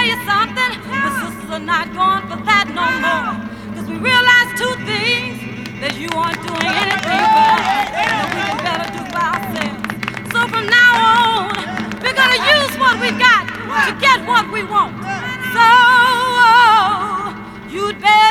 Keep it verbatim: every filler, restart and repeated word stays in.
tell you something, the sisters are not going for that no more. Cause we realize two things, that you aren't doing anything for us, and that we can better do for ourselves. So from now on, we're gonna use what we got to get what we want. So, oh, you'd better